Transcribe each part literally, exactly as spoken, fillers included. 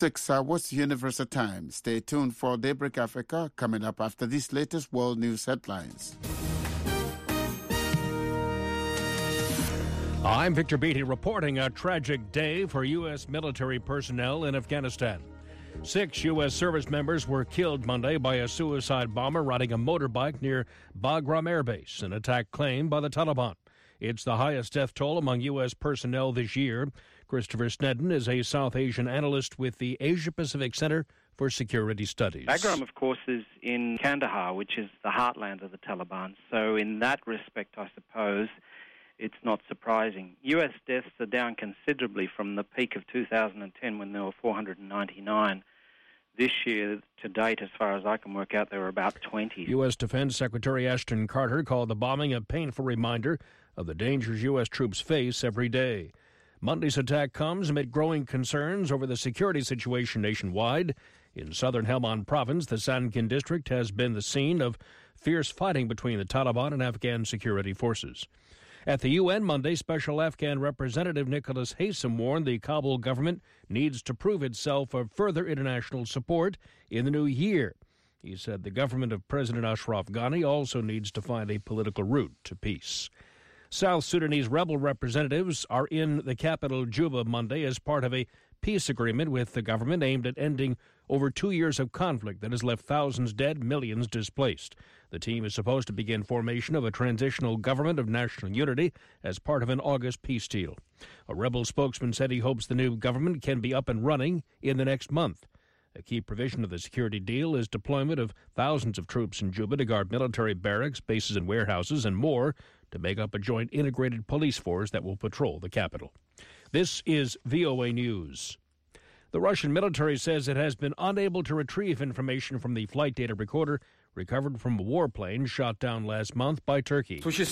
Six hours Universal Time. Stay tuned for Daybreak Africa coming up after these latest world news headlines. I'm Victor Beatty reporting a tragic day for U S military personnel in Afghanistan. Six U S service members were killed Monday by a suicide bomber riding a motorbike near Bagram Air Base, an attack claimed by the Taliban. It's the highest death toll among U S personnel this year. Christopher Snedden is a South Asian analyst with the Asia-Pacific Center for Security Studies. Bagram, of course, is in Kandahar, which is the heartland of the Taliban. So in that respect, I suppose, it's not surprising. U S deaths are down considerably from the peak of two thousand ten when there were four hundred ninety-nine. This year, to date, as far as I can work out, there were about twenty. U S Defense Secretary Ashton Carter called the bombing a painful reminder of the dangers U S troops face every day. Monday's attack comes amid growing concerns over the security situation nationwide. In southern Helmand province, the Sankin district has been the scene of fierce fighting between the Taliban and Afghan security forces. At the U N Monday, Special Afghan Representative Nicholas Haysom warned the Kabul government needs to prove itself of further international support in the new year. He said the government of President Ashraf Ghani also needs to find a political route to peace. South Sudanese rebel representatives are in the capital, Juba, Monday as part of a peace agreement with the government aimed at ending over two years of conflict that has left thousands dead, millions displaced. The team is supposed to begin formation of a transitional government of national unity as part of an August peace deal. A rebel spokesman said he hopes the new government can be up and running in the next month. A key provision of the security deal is deployment of thousands of troops in Juba to guard military barracks, bases and warehouses, and more to make up a joint integrated police force that will patrol the capital. This is V O A News. The Russian military says it has been unable to retrieve information from the flight data recorder recovered from a warplane shot down last month by Turkey. The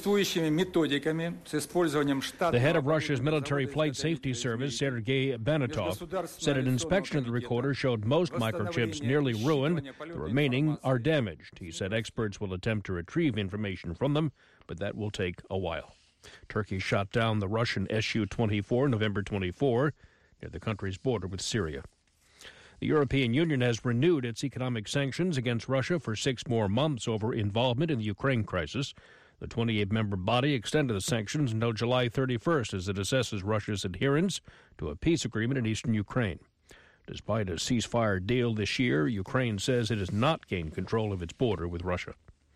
head of Russia's military flight safety service, Sergei Banatov, said an inspection of the recorder showed most microchips nearly ruined. The remaining are damaged. He said experts will attempt to retrieve information from them, but that will take a while. Turkey shot down the Russian S U twenty-four November twenty-fourth near the country's border with Syria. The European Union has renewed its economic sanctions against Russia for six more months over involvement in the Ukraine crisis. The twenty-eight member body extended the sanctions until July thirty-first as it assesses Russia's adherence to a peace agreement in eastern Ukraine. Despite a ceasefire deal this year, Ukraine says it has not gained control of its border with Russia.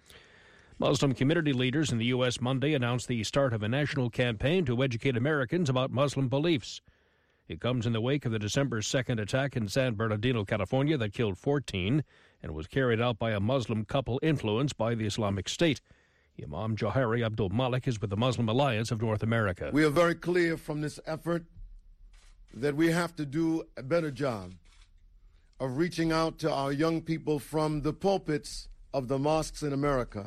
Muslim community leaders in the U S Monday announced the start of a national campaign to educate Americans about Muslim beliefs. It comes in the wake of the December second attack in San Bernardino, California, that killed fourteen and was carried out by a Muslim couple influenced by the Islamic State. Imam Johari Abdul Malik is with the Muslim Alliance of North America. We are very clear from this effort that we have to do a better job of reaching out to our young people from the pulpits of the mosques in America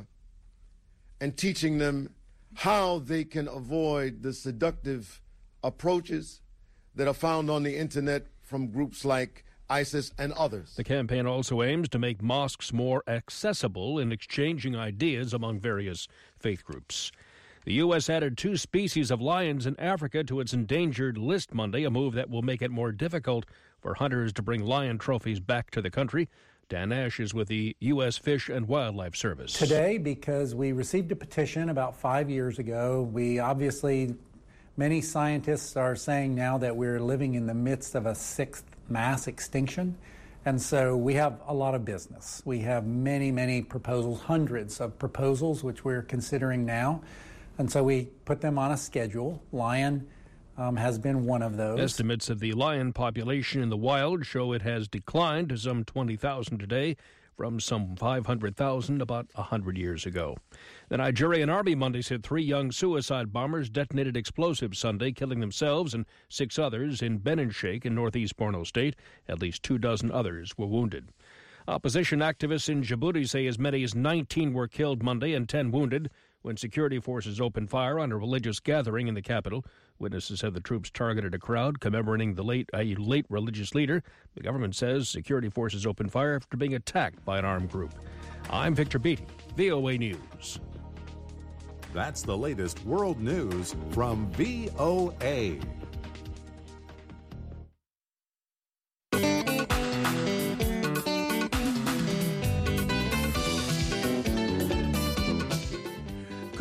and teaching them how they can avoid the seductive approaches that are found on the internet from groups like ISIS and others. The campaign also aims to make mosques more accessible in exchanging ideas among various faith groups. The U S added two species of lions in Africa to its endangered list Monday, a move that will make it more difficult for hunters to bring lion trophies back to the country. Dan Ash is with the U S Fish and Wildlife Service. Today, because we received a petition about five years ago, we obviously... Many scientists are saying now that we're living in the midst of a sixth mass extinction, and so we have a lot of business. We have many, many proposals, hundreds of proposals, which we're considering now, and so we put them on a schedule. Lion um, has been one of those. Estimates of the lion population in the wild show it has declined to some twenty thousand today, from some five hundred thousand about one hundred years ago. The Nigerian Army Monday said three young suicide bombers detonated explosives Sunday, killing themselves and six others in Benin Sheikh in northeast Borno State. At least two dozen others were wounded. Opposition activists in Djibouti say as many as nineteen were killed Monday and ten wounded when security forces opened fire on a religious gathering in the capital. Witnesses said the troops targeted a crowd commemorating the late a late religious leader. The government says security forces opened fire after being attacked by an armed group. I'm Victor Beatty, V O A News. That's the latest world news from V O A.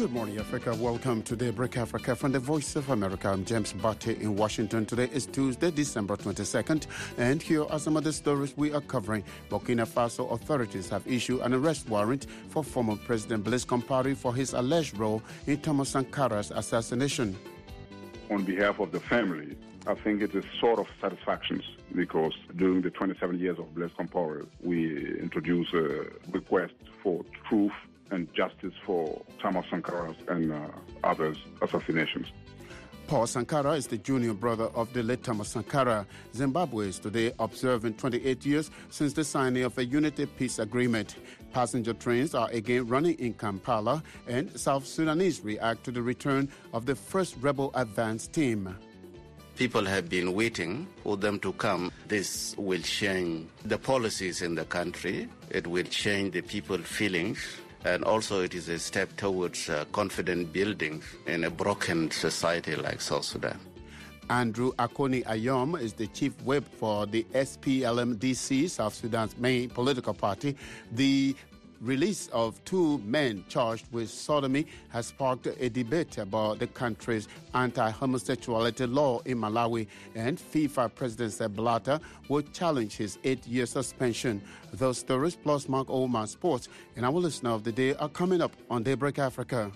Good morning, Africa. Welcome to Daybreak Africa from the Voice of America. I'm James Barty in Washington. Today is Tuesday, December twenty-second, and here are some of the stories we are covering. Burkina Faso authorities have issued an arrest warrant for former President Blaise Compaoré for his alleged role in Thomas Sankara's assassination. On behalf of the family, I think it is sort of satisfaction because during the twenty-seven years of Blaise Compaoré, we introduced a request for truth and justice for Thomas Sankara's and uh, others' assassinations. Paul Sankara is the junior brother of the late Thomas Sankara. Zimbabwe is today observing twenty-eight years since the signing of a unity peace agreement. Passenger trains are again running in Kampala, and South Sudanese react to the return of the first rebel advance team. People have been waiting for them to come. This will change the policies in the country. It will change the people's feelings. And also it is a step towards uh, confident building in a broken society like South Sudan. Andrew Akoni Ayom is the chief whip for the S P L M D C, South Sudan's main political party. The release of two men charged with sodomy has sparked a debate about the country's anti-homosexuality law in Malawi, and FIFA President Sepp Blatter will challenge his eight-year suspension. Those stories plus Mark Oman Sports and our listener of the day are coming up on Daybreak Africa.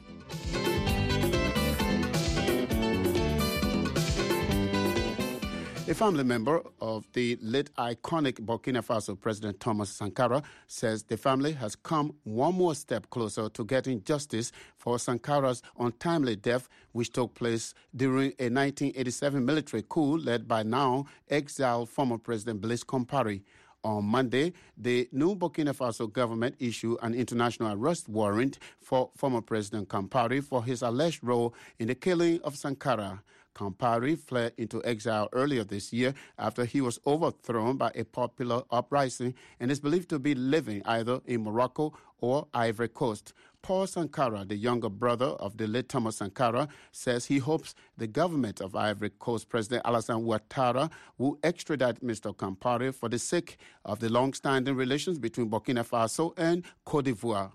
A family member of the late iconic Burkina Faso President Thomas Sankara says the family has come one more step closer to getting justice for Sankara's untimely death, which took place during a nineteen eighty-seven military coup led by now exiled former President Blaise Compaoré. On Monday, the new Burkina Faso government issued an international arrest warrant for former President Compaoré for his alleged role in the killing of Sankara. Compaoré fled into exile earlier this year after he was overthrown by a popular uprising and is believed to be living either in Morocco or Ivory Coast. Paul Sankara, the younger brother of the late Thomas Sankara, says he hopes the government of Ivory Coast President Alassane Ouattara will extradite Mister Compaoré for the sake of the long-standing relations between Burkina Faso and Côte d'Ivoire.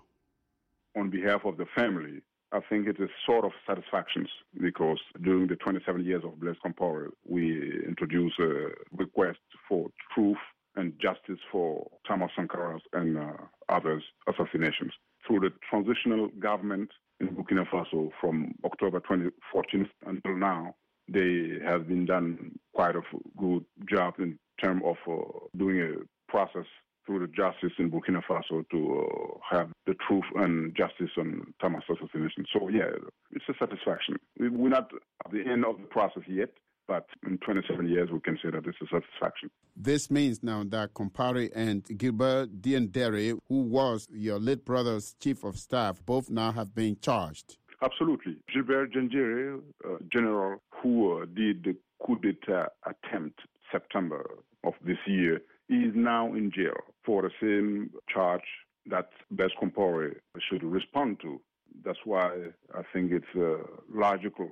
On behalf of the family, I think it is sort of satisfaction because during the twenty-seven years of Blaise Compaoré, we introduced a request for truth and justice for Thomas Sankara's and uh, others' assassinations. Through the transitional government in Burkina Faso from October twenty fourteen until now, they have been done quite a good job in terms of uh, doing a process through the justice in Burkina Faso to uh, have the truth and justice on Thomas' assassination. So, yeah, it's a satisfaction. We're not at the end of the process yet, but in twenty-seven years, we can say that it's a satisfaction. This means now that Compaoré and Gilbert Diendéré, who was your late brother's chief of staff, both now have been charged. Absolutely. Gilbert Diendéré, uh, general who uh, did the coup d'etat attempt September of this year, is now in jail for the same charge that Blaise Compaoré should respond to. That's why I think it's uh, logical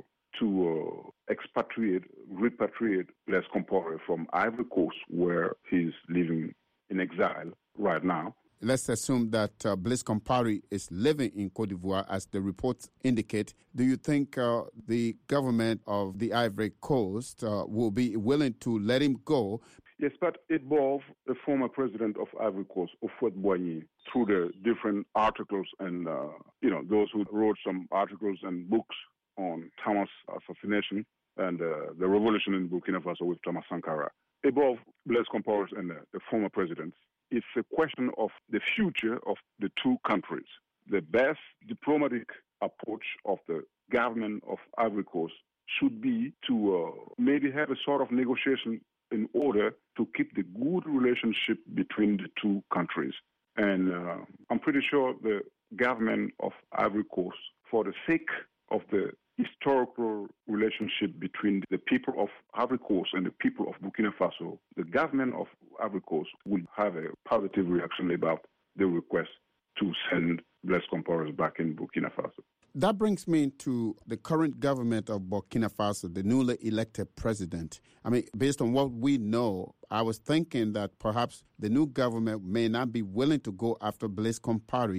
to uh, expatriate, repatriate Blaise Compaoré from Ivory Coast, where he's living in exile right now. Let's assume that uh, Blaise Compaoré is living in Côte d'Ivoire, as the reports indicate. Do you think uh, the government of the Ivory Coast uh, will be willing to let him go? Yes, but it involved the former president of Ivory Coast, Houphouët-Boigny, through the different articles and, uh, you know, those who wrote some articles and books on Thomas' assassination and uh, the revolution in Burkina Faso with Thomas Sankara. Above Blaise Compaoré and uh, the former presidents, it's a question of the future of the two countries. The best diplomatic approach of the government of Ivory Coast should be to uh, maybe have a sort of negotiation in order to keep the good relationship between the two countries. And uh, I'm pretty sure the government of Ivory Coast, for the sake of the historical relationship between the people of Ivory Coast and the people of Burkina Faso, the government of Ivory Coast will have a positive reaction about the request to send Blaise Compaoré back in Burkina Faso. That brings me to the current government of Burkina Faso, the newly elected president. I mean, based on what we know, I was thinking that perhaps the new government may not be willing to go after Blaise Compaoré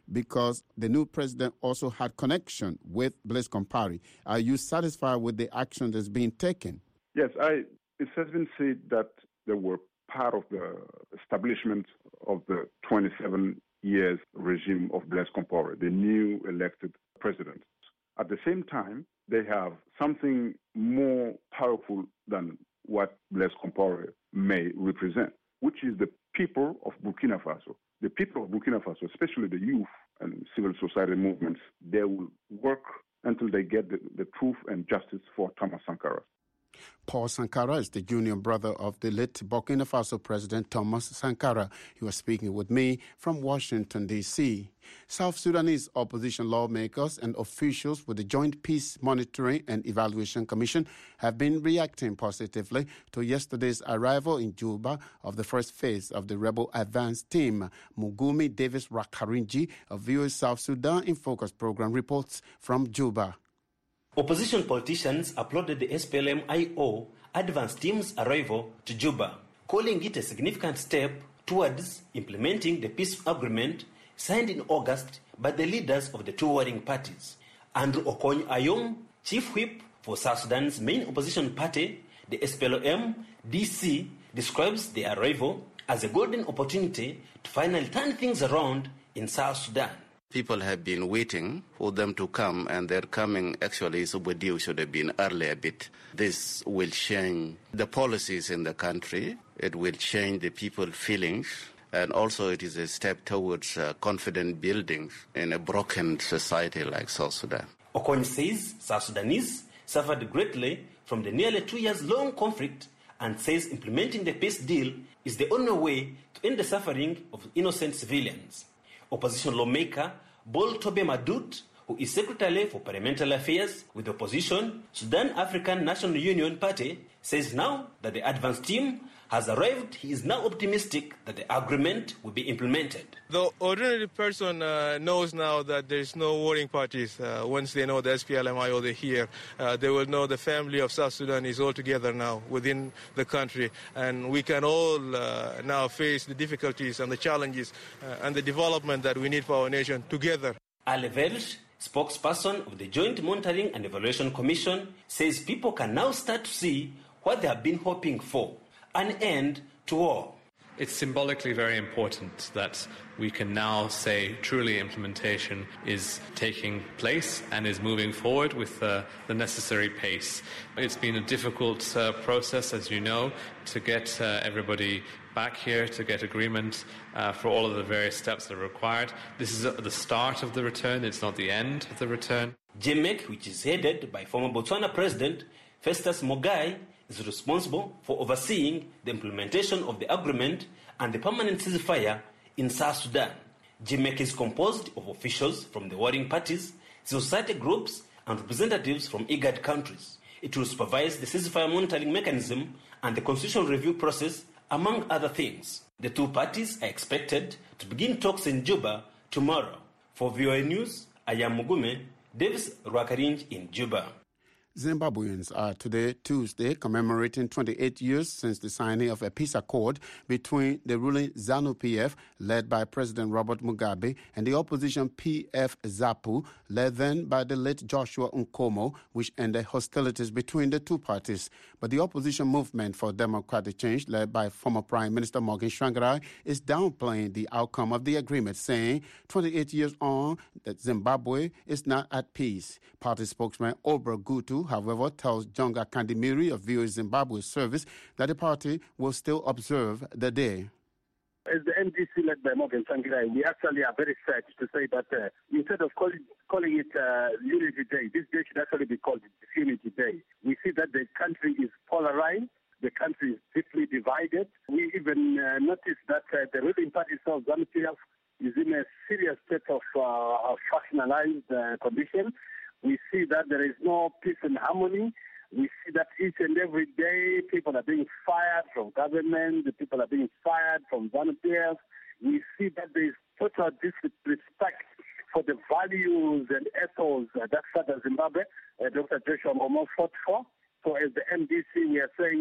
because the new president also had connection with Blaise Compaoré. Are you satisfied with the action that's being taken? Yes, I. It has been said that they were part of the establishment of the twenty-seven years regime of Blaise Compaoré, the new elected president. At the same time, they have something more powerful than what Blaise Compaoré may represent, which is the people of Burkina Faso. The people of Burkina Faso, especially the youth and civil society movements, they will work until they get the, the truth and justice for Thomas Sankara. Paul Sankara is the junior brother of the late Burkina Faso President Thomas Sankara. He was speaking with me from Washington, D C South Sudanese opposition lawmakers and officials with the Joint Peace Monitoring and Evaluation Commission have been reacting positively to yesterday's arrival in Juba of the first phase of the rebel advance team. Mugumi Davis Rakarinji of V O A South Sudan in Focus program reports from Juba. Opposition politicians applauded the S P L M I O advance team's arrival to Juba, calling it a significant step towards implementing the peace agreement signed in August by the leaders of the two warring parties. Andrew Okony Ayom, chief whip for South Sudan's main opposition party, the S P L M D C, describes the arrival as a golden opportunity to finally turn things around in South Sudan. People have been waiting for them to come, and their coming actually is overdue, should have been earlier a bit. This will change the policies in the country. It will change the people's feelings. And also it is a step towards uh, confident building in a broken society like South Sudan. Okony says South Sudanese suffered greatly from the nearly two years long conflict and says implementing the peace deal is the only way to end the suffering of innocent civilians. Opposition lawmaker Bol Tobe Madut, who is Secretary for Parliamentary Affairs with the opposition Sudan African National Union Party, says now that the advance team has arrived, he is now optimistic that the agreement will be implemented. The ordinary person uh, knows now that there is no warring parties. Uh, once they know the S P L M I O, they're here. Uh, they will know the family of South Sudan is all together now within the country. And we can all uh, now face the difficulties and the challenges uh, and the development that we need for our nation together. Ale Welsh, spokesperson of the Joint Monitoring and Evaluation Commission, says people can now start to see what they have been hoping for. An end to war. It's symbolically very important that we can now say truly implementation is taking place and is moving forward with uh, the necessary pace. It's been a difficult uh, process, as you know, to get uh, everybody back here, to get agreement uh, for all of the various steps that are required. This is uh, the start of the return, it's not the end of the return. J M E C, which is headed by former Botswana President Festus Mogae, is responsible for overseeing the implementation of the agreement and the permanent ceasefire in South Sudan. J M E C is composed of officials from the warring parties, civil society groups, and representatives from IGAD countries. It will supervise the ceasefire monitoring mechanism and the constitutional review process, among other things. The two parties are expected to begin talks in Juba tomorrow. For V O A News, I am Mugume Davis Rwakarinj in Juba. Zimbabweans are today, Tuesday, commemorating twenty-eight years since the signing of a peace accord between the ruling ZANU-P F, led by President Robert Mugabe, and the opposition P F ZAPU, led then by the late Joshua Nkomo, which ended hostilities between the two parties. But the opposition movement for democratic change, led by former Prime Minister Morgan Tsvangirai, is downplaying the outcome of the agreement, saying twenty-eight years on, that Zimbabwe is not at peace. Party spokesman Obra Gutu, however, tells Jonga Kandimiri of V O A Zimbabwe service that the party will still observe the day. As the M D C led by Morgan Tsvangirai, we actually are very sad to say that uh, instead of calling, calling it uh, Unity Day, this day should actually be called Disunity Day. We see that the country is polarized, the country is deeply divided. We even uh, notice that uh, the ruling party of ZANU-P F is in a serious state of, uh, of factionalized uh, condition. We see that there is no peace and harmony. We see that each and every day people are being fired from government, the people are being fired from volunteers. We see that there is total disrespect for the values and ethos uh, that Father Zimbabwe, uh, Doctor Joshua Nkomo fought for. So as the M D C, we are saying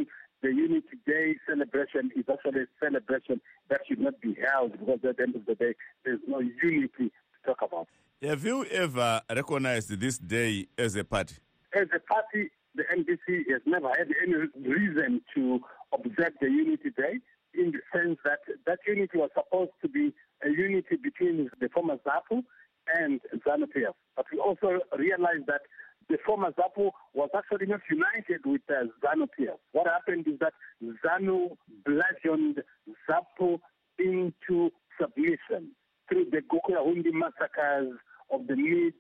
the Unity Day celebration is actually a celebration that should not be held because at the end of the day, there's no unity to talk about. Have you ever recognized this day as a party? As a party, the N D C has never had any reason to observe the Unity Day in the sense that that unity was supposed to be a unity between the former ZAPU and ZANU-P F. But we also realized that the former ZAPU was actually not united with uh, ZANU-P F. What happened is that ZANU bludgeoned ZAPU into submission through the Gukurahundi massacres of the mid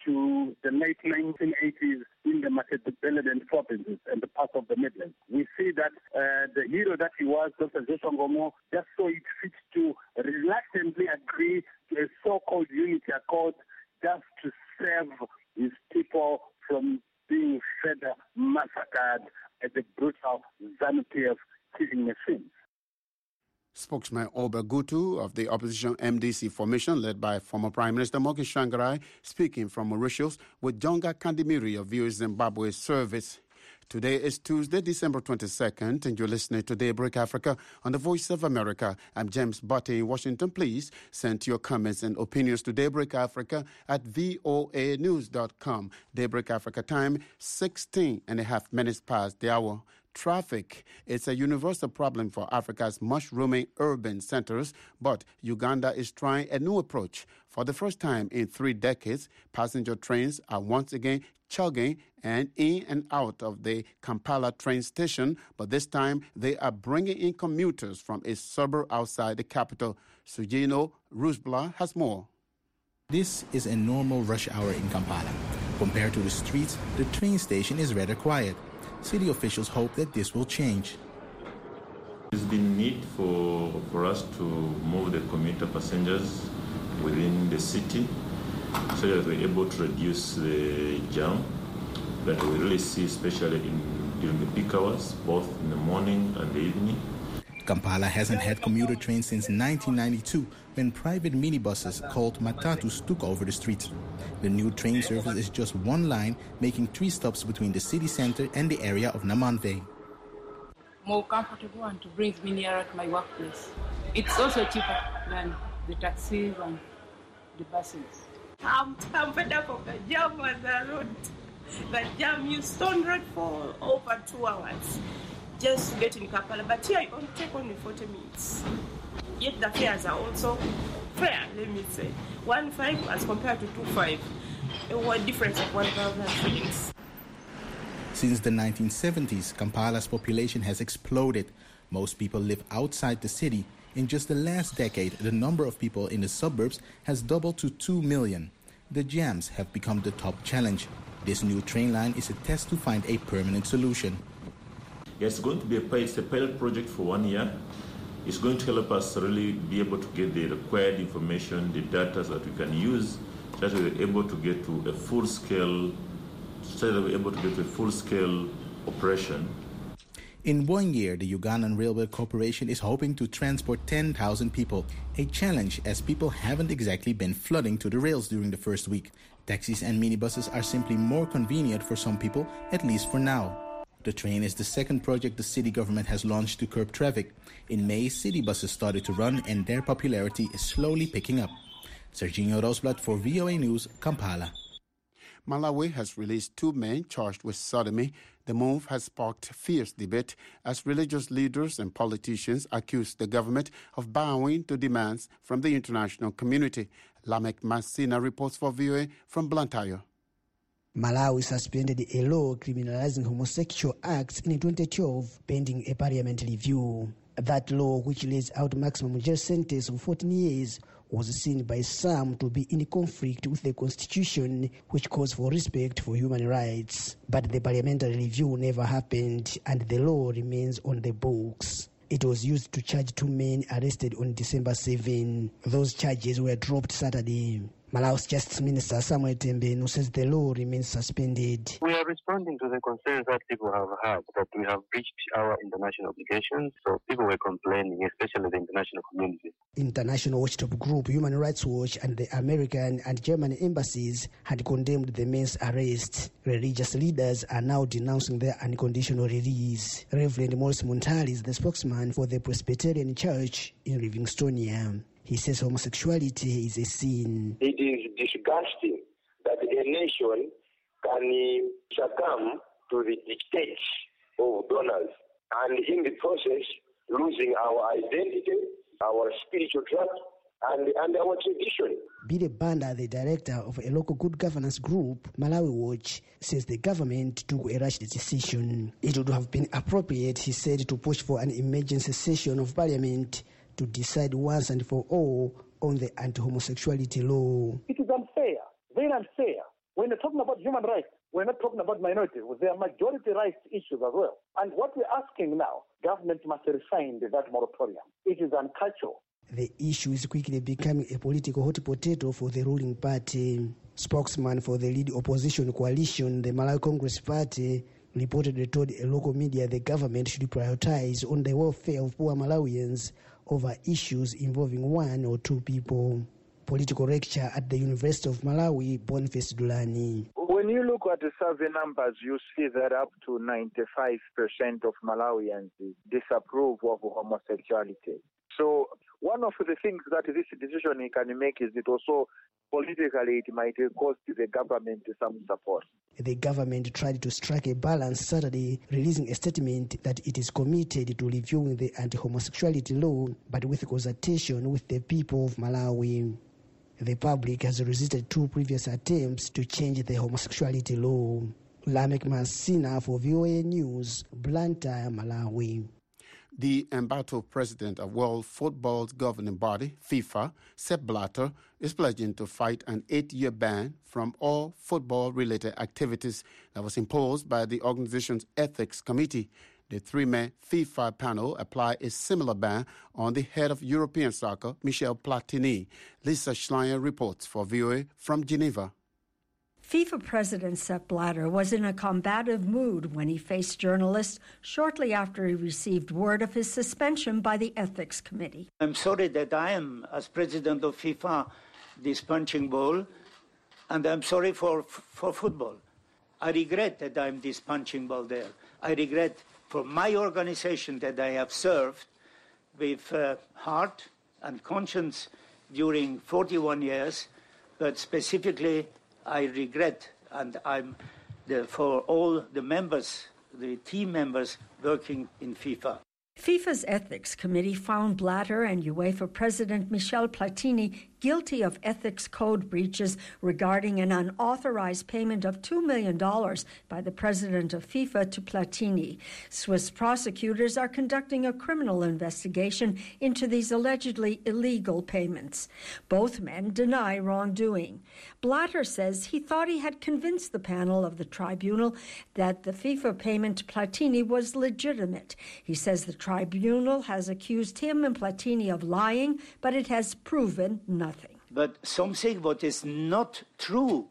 to the late nineteen eighties in the Matabeleland provinces and the parts of the Midlands. We see that uh, the hero that he was, Doctor Joshua Ngomo, just saw it fit to reluctantly agree to a so-called unity accord just to save his people from being further massacred at the brutal ZANU-P F killing machines. Spokesman Oba Gutu of the opposition M D C formation led by former Prime Minister Morgan Tsvangirai speaking from Mauritius with Jonga Kandimiri of V O A Zimbabwe service. Today is Tuesday, December twenty-second, and you're listening to Daybreak Africa on the Voice of America. I'm James Butte in Washington. Please send your comments and opinions to Daybreak Africa at voa news dot com. Daybreak Africa time, sixteen and a half minutes past the hour. Traffic is a universal problem for Africa's mushrooming urban centers, but Uganda is trying a new approach. For the first time in three decades, passenger trains are once again chugging and in and out of the Kampala train station, but this time they are bringing in commuters from a suburb outside the capital. Sujino Rusbla has more. This is a normal rush hour in Kampala. Compared to the streets, the train station is rather quiet. City officials hope that this will change. There's been need for, for us to move the commuter passengers within the city so that we're able to reduce the jam that we really see, especially in, during the peak hours, both in the morning and the evening. Kampala hasn't had commuter trains since nineteen ninety-two, when private minibuses called matatus took over the streets. The new train service is just one line, making three stops between the city center and the area of Namanve. More comfortable and to bring me nearer to my workplace. It's also cheaper than the taxis and the buses. I'm, I'm fed up of the jam on the road. The jam, you stone road for over two hours just to get in Kampala. But here it only take only forty minutes. Yet the fares are also fair, let me say. One five as compared to two five. A difference of one thousand shillings. Since the nineteen seventies, Kampala's population has exploded. Most people live outside the city. In just the last decade, the number of people in the suburbs has doubled to two million. The jams have become the top challenge. This new train line is a test to find a permanent solution. It's going to be a pilot, it's a pilot project for one year. It's going to help us really be able to get the required information, the data that we can use, so that we're able to get to a full-scale, so that we're able to get to a full-scale operation. In one year, the Ugandan Railway Corporation is hoping to transport ten thousand people, a challenge as people haven't exactly been flooding to the rails during the first week. Taxis and minibuses are simply more convenient for some people, at least for now. The train is the second project the city government has launched to curb traffic. In May, city buses started to run and their popularity is slowly picking up. Serginho Rosblad for V O A News, Kampala. Malawi has released two men charged with sodomy. The move has sparked fierce debate as religious leaders and politicians accuse the government of bowing to demands from the international community. Lamek Masina reports for V O A from Blantyre. Malawi suspended a law criminalizing homosexual acts in twenty twelve, pending a parliament review. That law, which lays out maximum jail sentence of fourteen years, was seen by some to be in conflict with the constitution, which calls for respect for human rights. But the parliamentary review never happened, and the law remains on the books. It was used to charge two men arrested on December seventh. Those charges were dropped Saturday. Malawi's Justice Minister Samuel Tembenu says the law remains suspended. We are responding to the concerns that people have had, that we have breached our international obligations. So people were complaining, especially the international community. International watchdog group Human Rights Watch and the American and German embassies had condemned the men's arrest. Religious leaders are now denouncing their unconditional release. Reverend Morris Montali is the spokesman for the Presbyterian Church in Livingstonia. He says homosexuality is a sin. It is disgusting that a nation can succumb to the dictates of donors and in the process losing our identity, our spiritual trust, and, and our tradition. Bide Banda, the director of a local good governance group, Malawi Watch, says the government took a rash decision. It would have been appropriate, he said, to push for an emergency session of parliament to decide once and for all on the anti-homosexuality law. It is unfair, very unfair. When we're talking about human rights, we're not talking about minorities. There are majority rights issues as well. And what we're asking now, government must refine that moratorium. It is unconscionable. The issue is quickly becoming a political hot potato for the ruling party. Spokesman for the lead opposition coalition, the Malawi Congress Party, reportedly told a local media the government should prioritize on the welfare of poor Malawians over issues involving one or two people. Political lecturer at the University of Malawi, Boniface Dulani. When you look at the survey numbers, you see that up to ninety-five percent of Malawians disapprove of homosexuality. So one of the things that this decision can make is it also politically it might cost the government some support. The government tried to strike a balance Saturday, releasing a statement that it is committed to reviewing the anti-homosexuality law, but with consultation with the people of Malawi. The public has resisted two previous attempts to change the homosexuality law. Lamek Masina for V O A News, Blantyre, Malawi. The embattled president of World Football's governing body, FIFA, Sepp Blatter, is pledging to fight an eight-year ban from all football-related activities that was imposed by the organization's ethics committee. The three-man FIFA panel applied a similar ban on the head of European soccer, Michel Platini. Lisa Schleyer reports for V O A from Geneva. FIFA President Sepp Blatter was in a combative mood when he faced journalists shortly after he received word of his suspension by the Ethics Committee. I'm sorry that I am, as president of FIFA, this punching ball, and I'm sorry for, for football. I regret that I'm this punching ball there. I regret for my organization that I have served with uh, heart and conscience during forty-one years, but specifically I regret, and I'm the, for all the members, the team members working in FIFA. FIFA's Ethics Committee found Blatter and UEFA President Michel Platini guilty of ethics code breaches regarding an unauthorized payment of two million dollars by the president of FIFA to Platini. Swiss prosecutors are conducting a criminal investigation into these allegedly illegal payments. Both men deny wrongdoing. Blatter says he thought he had convinced the panel of the tribunal that the FIFA payment to Platini was legitimate. He says the tribunal has accused him and Platini of lying, but it has proven nothing. But something what is not true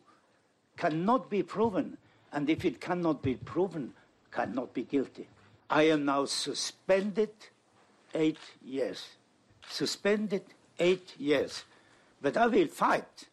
cannot be proven, and if it cannot be proven, cannot be guilty. I am now suspended eight years. Suspended eight years. But I will fight.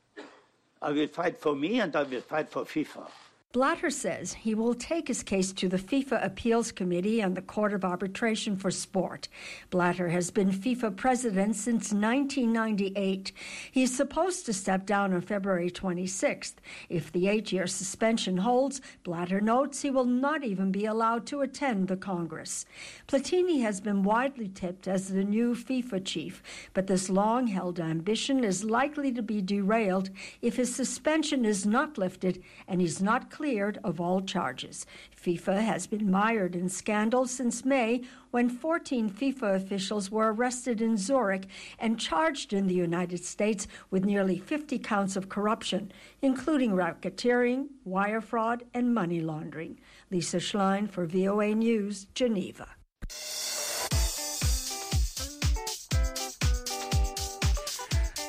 I will fight for me and I will fight for FIFA. Blatter says he will take his case to the FIFA Appeals Committee and the Court of Arbitration for Sport. Blatter has been FIFA president since nineteen ninety-eight. He's supposed to step down on February twenty-sixth. If the eight-year suspension holds, Blatter notes he will not even be allowed to attend the Congress. Platini has been widely tipped as the new FIFA chief, but this long-held ambition is likely to be derailed if his suspension is not lifted and he's not cleared of all charges. FIFA has been mired in scandals since May, when fourteen FIFA officials were arrested in Zurich and charged in the United States with nearly fifty counts of corruption, including racketeering, wire fraud, and money laundering. Lisa Schlein for V O A News, Geneva.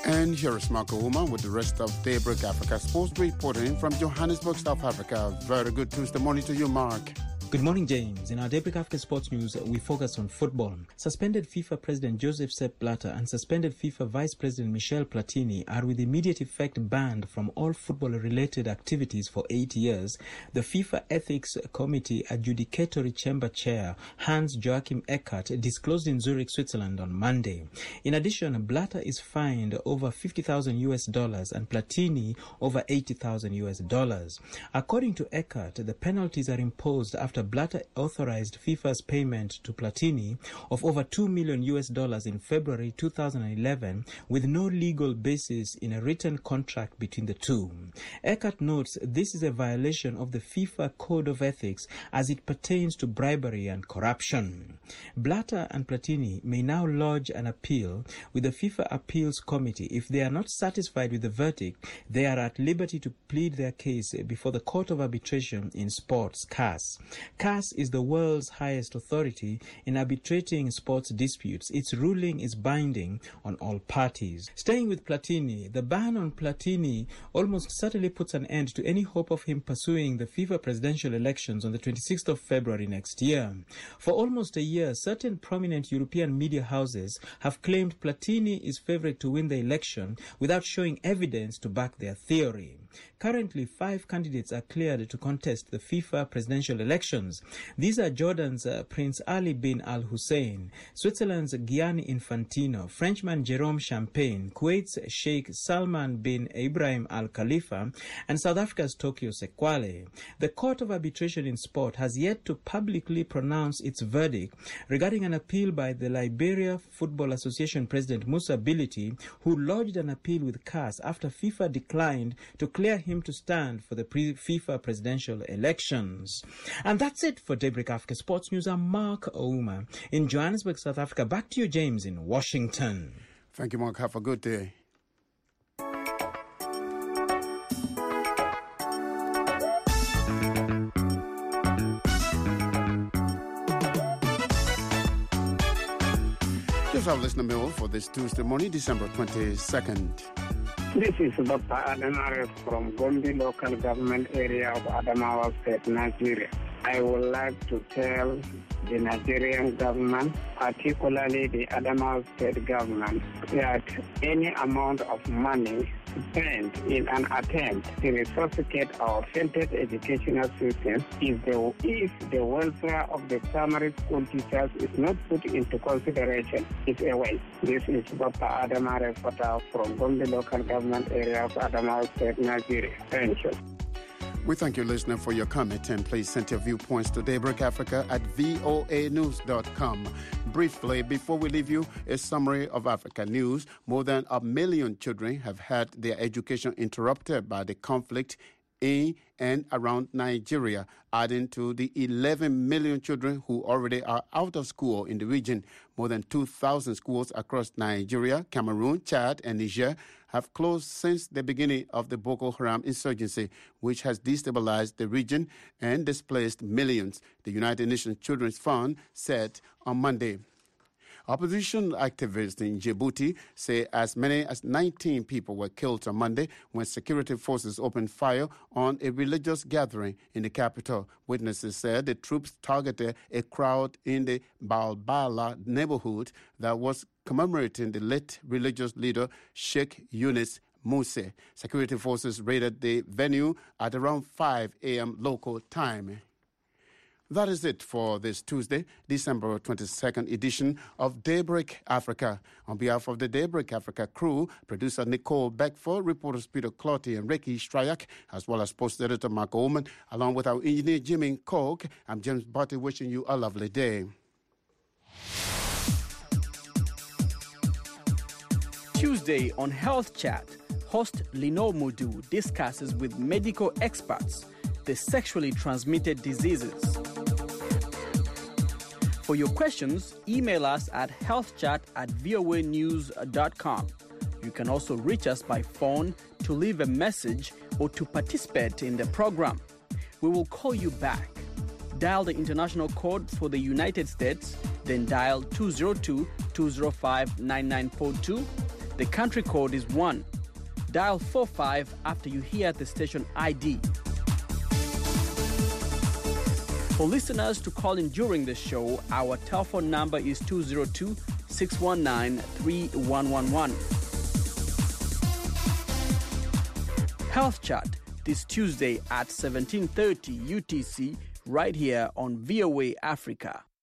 And here is Marco Uma with the rest of Daybreak Africa Sports reporting from Johannesburg, South Africa. Very good Tuesday morning to you, Mark. Good morning, James. In our Daybreak Africa Sports News, we focus on football. Suspended FIFA President Joseph Sepp Blatter and suspended FIFA Vice President Michel Platini are with immediate effect banned from all football-related activities for eight years. The FIFA Ethics Committee Adjudicatory Chamber Chair Hans-Joachim Eckert disclosed in Zurich, Switzerland on Monday. In addition, Blatter is fined over fifty thousand U S dollars and Platini over eighty thousand U S dollars. According to Eckert, the penalties are imposed after Blatter authorized FIFA's payment to Platini of over two million U S dollars in February two thousand eleven with no legal basis in a written contract between the two. Eckert notes this is a violation of the FIFA Code of Ethics as it pertains to bribery and corruption. Blatter and Platini may now lodge an appeal with the FIFA Appeals Committee. If they are not satisfied with the verdict, they are at liberty to plead their case before the Court of Arbitration in Sports, C A S. C A S is the world's highest authority in arbitrating sports disputes. Its ruling is binding on all parties. Staying with Platini, the ban on Platini almost certainly puts an end to any hope of him pursuing the FIFA presidential elections on the twenty-sixth of February next year. For almost a year, certain prominent European media houses have claimed Platini is favourite to win the election without showing evidence to back their theory. Currently, five candidates are cleared to contest the FIFA presidential elections. These are Jordan's uh, Prince Ali bin Al Hussein, Switzerland's Gianni Infantino, Frenchman Jerome Champagne, Kuwait's Sheikh Salman bin Ibrahim Al Khalifa, and South Africa's Tokyo Sekwale. The Court of Arbitration in Sport has yet to publicly pronounce its verdict regarding an appeal by the Liberia Football Association President Musa Bility, who lodged an appeal with C A S after FIFA declined to clear him to stand for the pre- FIFA presidential elections. And that's it for Daybreak Africa Sports News. I'm Mark Ouma in Johannesburg, South Africa. Back to you, James, in Washington. Thank you, Mark. Have a good day. Just our listener mail for this Tuesday morning, December twenty-second. This is Doctor Adamare from Gombe local government area of Adamawa State, Nigeria. I would like to tell the Nigerian government, particularly the Adamawa State government, that any amount of money spent in an attempt to resuscitate our failed educational system, if the, if the welfare of the primary school teachers is not put into consideration, is a waste. This is Doctor Adamare Fata from Gombe local government area of Adamawa State, Nigeria. Thank you. We thank you, listener, for your comment, and please send your viewpoints to Daybreak Africa at voa news dot com. Briefly, before we leave you, a summary of Africa news. More than a million children have had their education interrupted by the conflict in and around Nigeria, adding to the eleven million children who already are out of school in the region. More than two thousand schools across Nigeria, Cameroon, Chad, and Niger have closed since the beginning of the Boko Haram insurgency, which has destabilized the region and displaced millions, the United Nations Children's Fund said on Monday. Opposition activists in Djibouti say as many as nineteen people were killed on Monday when security forces opened fire on a religious gathering in the capital. Witnesses said the troops targeted a crowd in the Balbala neighborhood that was commemorating the late religious leader Sheikh Yunus Muse. Security forces raided the venue at around five a.m. local time. That is it for this Tuesday, December twenty-second edition of Daybreak Africa. On behalf of the Daybreak Africa crew, producer Nicole Beckford, reporters Peter Clotty and Ricky Stryak, as well as post editor Mark Oman, along with our engineer Jimmy Koch, I'm James Barty wishing you a lovely day. Tuesday on Health Chat, host Lino Mudu discusses with medical experts the sexually transmitted diseases. For your questions, email us at healthchat at voa news dot com. You can also reach us by phone to leave a message or to participate in the program. We will call you back. Dial the international code for the United States, then dial two zero two, two zero five, nine nine four two. The country code is one. Dial four five after you hear the station I D. For listeners to call in during the show, our telephone number is two zero two, six one nine, three one one one. Health Chat this Tuesday at seventeen thirty U T C right here on V O A Africa.